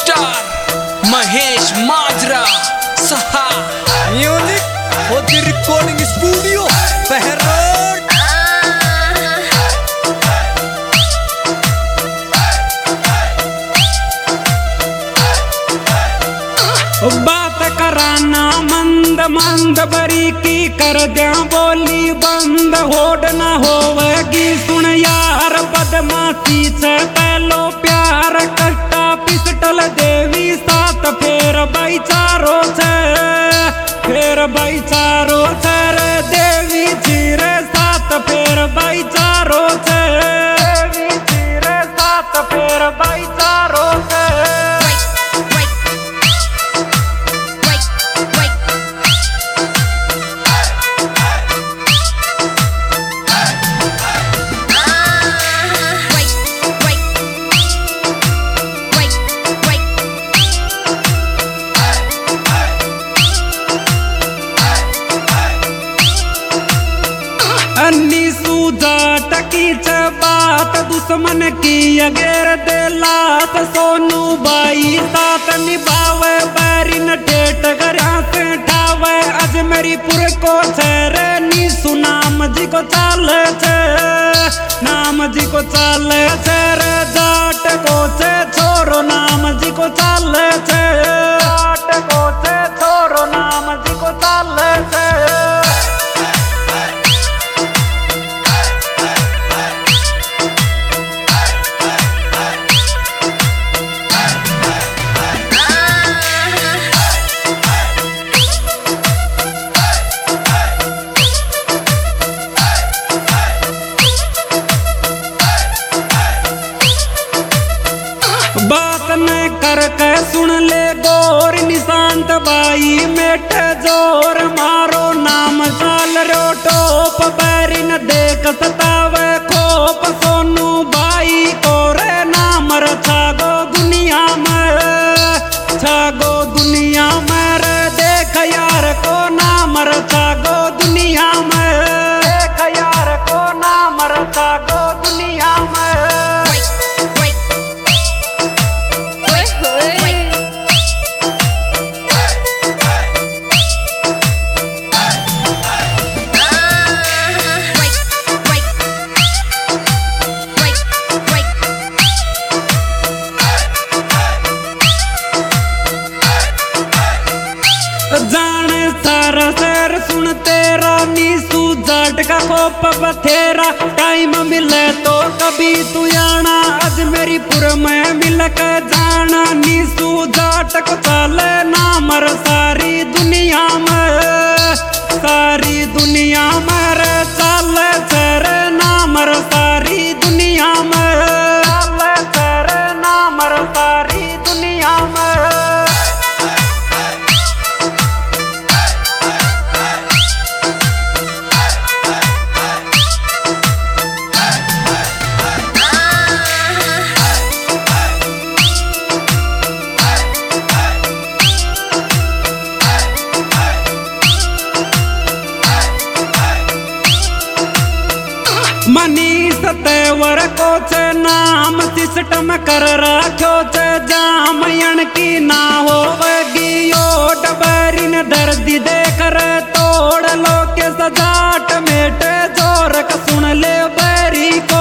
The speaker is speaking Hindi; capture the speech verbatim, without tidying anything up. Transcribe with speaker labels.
Speaker 1: सुपरस्टार महेश माजरा सहा
Speaker 2: म्यूजिक होती रिकॉर्डिंग स्टूडियो बहरोड।
Speaker 3: बात कराना मंद मंद बरी की कर दिया बोली बंद होड़ ना होवेगी सुन यार बदमाशी से पहलो प्यार कट्टा पिस्टल देवी सात फेर भाईचारो से फेर भाईचारो से रे देवी जीरे सात फेर भाईचारो से देवी जीरे सात फेर भाईचारो से। टकी च बात दुश्मन की अगेर दे लात सोनू बाई साथ निभावे बैरिन टेट गरा से ठावे अजमेरीपुर को छरे नी सुनाम जी को चाले छे नाम जी को चाले छे रे जाट को छे छोरो नाम जी को चाले छे जाट को छे छोरो नाम जी को चाले छे। बात न करके सुन ले गोर निशांत बाई मेट जोर मारो नाम चाल रो टोप बैरिन देख सतावे खोप सोनू बाई कोरे नाम छागो दुनिया में छागो दुनिया में रे देख यार को नाम छागो दुनिया में देख यार को नाम छागो दुनिया में। जाने सारा सर सुन तेरा नीसू जाट का खोप बथेरा टाइम मिले तो कभी तू आना अजमेरीपुर में मिल के जाना नीसू जाट को चले नामर सारी दुनिया में सारी दुनिया में रे चले चरे नामर सारी दुनिया में चले चरे नामर सारी दुनिया में। मनीष तेवर को छे नाम सिस्टम कर राख्यो छे जाम यण की ना होवेगी ओट बैरिन दर्दी देख रे तोड़ लो के सजाट मेटे जोर का सुन ले बैरी को